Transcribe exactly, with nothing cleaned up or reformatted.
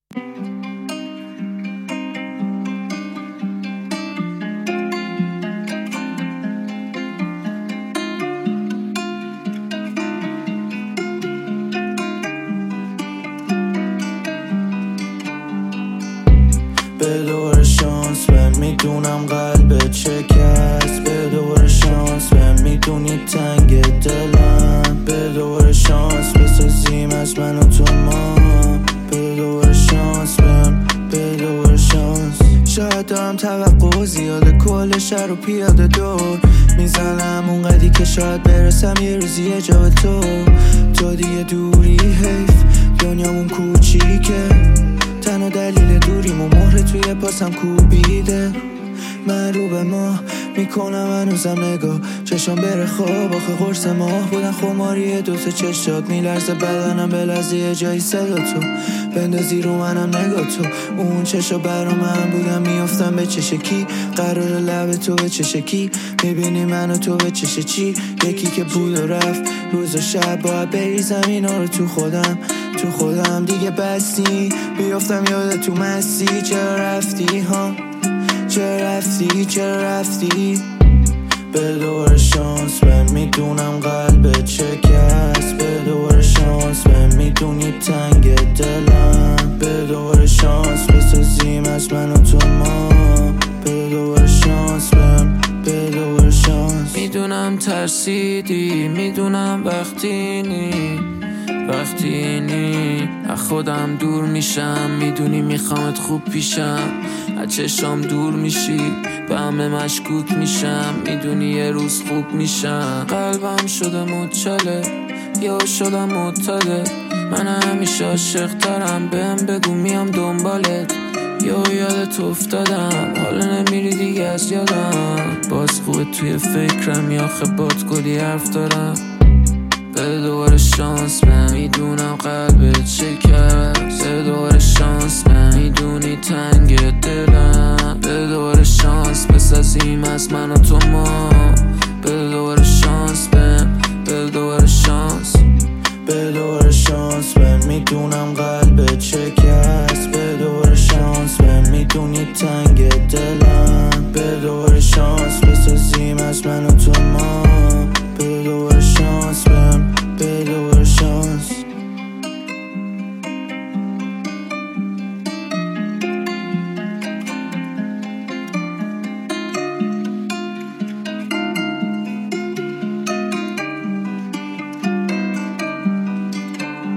به دوباره شانس بهم، میدونم قلبت شکست. به دوباره شانس بهم، میدونی تنگ دلم. به دوباره شانس بسازیم از من و تو ما. به دوباره شانس بهم، به دوباره شانس. شاید دارم توقع زیاده، کل شهر و پیاده دور میزنم اونقدی که شاید برسم یه روزی یه جا به تو. تو دیگه دوری حیف، دنیامون کوچیکه، تنها دلیل دوریمو مهره توی پاسم کوبیده. من رو به ما میکنم هنوزم نگاه، چشم بره خواب. آخه قرص ماه بودن خماری دوتا چشات، میلرزه بدنم بلرزه یه جایی صدا تو بندازی رو منم نگاه تو. اون چشا برا من بودن میافتم به چش کی، قرار لب تو به چش کی. میبینی من و تو به چش چی، یکی که بود و رفت. روز و شب باید بریزم اینا رو تو خودم، تو خودم دیگه بستی. بیافتم یاد تو مستی، چرا رفتی ها، چرا رفتی، چرا رفتی. به دوباره شانس بهم، میدونم قلبت شکست. به دوباره شانس بهم، میدونی تنگ دلم. به دوباره شانس بسازیم از من و تو ما. به دوباره شانس بهم، به دوباره شانس. میدونم ترسیدی، میدونم وقتی نی وقتی نی از خودم دور میشم. میدونی میخوامت خوب پیشم، از چشام دور میشی، به همه مشکوک میشم. میدونی یه روز خوب میشم. قلبم شده مچاله، یا شدم معتاده. من همیشه عاشق ترم، بهم بگو میام دنبالت. یا یادت افتادم، حالا نمیری دیگه از یادم. باز خوبه توی فکرم، یا آخه باد کلی حرف دارم. به دوباره شانس بهم، میدونم قلبت شکست. به دوباره شانس بهم، میدونی تنگ دلم. به دوباره شانس بسازیم از من و تو ما. به دوباره شانس بهم، به دوباره شانس. به دوباره شانس بهم، میدونم قلبت